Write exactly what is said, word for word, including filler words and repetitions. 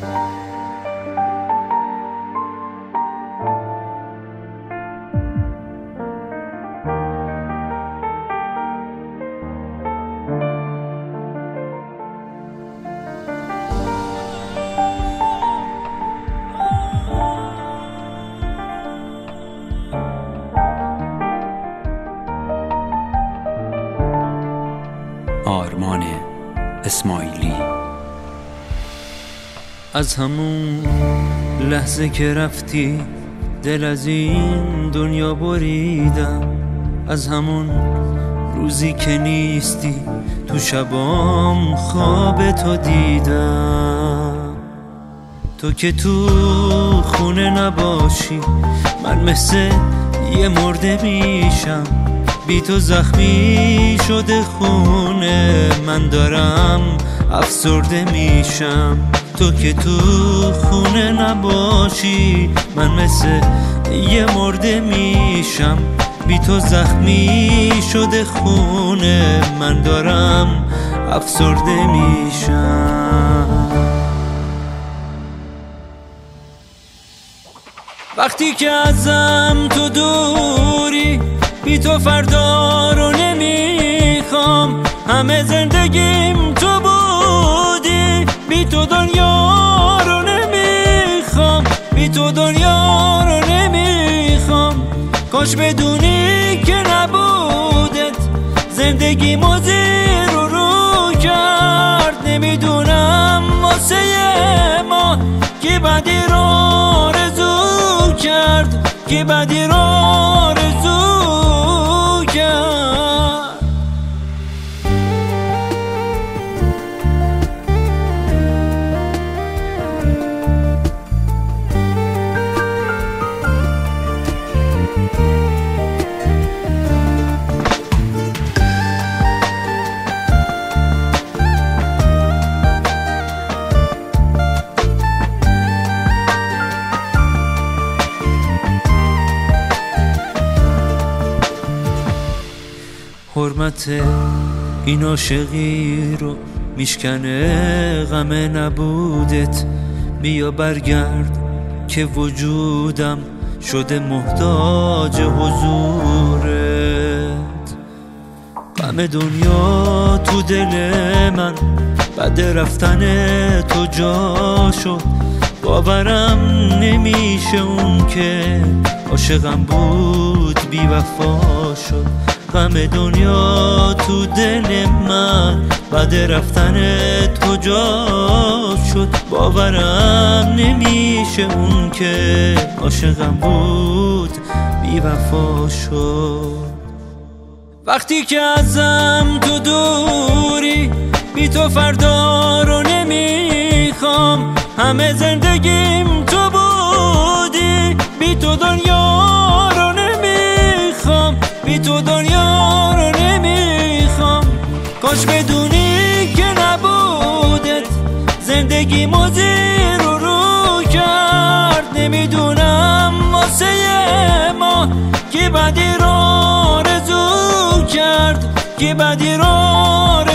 آرمان اسماعیلی. از همون لحظه که رفتی دل از این دنیا بریدم، از همون روزی که نیستی تو شبام خواب تو دیدم. تو که تو خونه نباشی من مثل یه مرده میشم، بی تو زخمی شده خونه من دارم افسرده میشم. تو که تو خونه نباشی من مثل یه مرده میشم، بی تو زخمی شده خونه من دارم افسرده میشم. وقتی که ازم تو دوری بی تو فردا رو نمیخوام، همه زندگیم تو بودی بی تو دنیا رو نمیخوام، بی تو دنیا رو نمیخوام. کاش بدونی که نبودت زندگیمو زیر و رو کرد. نمیدونم واسه ما کی بدی رو آرزو کرد، کی بدی رو آرزو کرد. حرمت این عاشقی رو میشکنه غم نبودت. بیا برگرد که وجودم شده محتاج حضورت. غم دنیا تو دل من بعد رفتن تو جا شد. باورم نمیشه اون که عاشقم بود بی وفا شد. غم دنیا تو دل من بعد رفتن تو جا شد. باورم نمیشه اون که عاشقم بود بی وفا شد. وقتی که ازم تو دوری بی تو فردا رو نمیخوام، همه زندگیم تو بودی بی تو دنیا رو نمیخوام، بی تو دنیا رو نمیخوام. کاش بدونی که نبودت زندگیمو زیر و رو کرد. نمیدونم واسه ما کی بدی رو آرزو کرد، کی بدی رو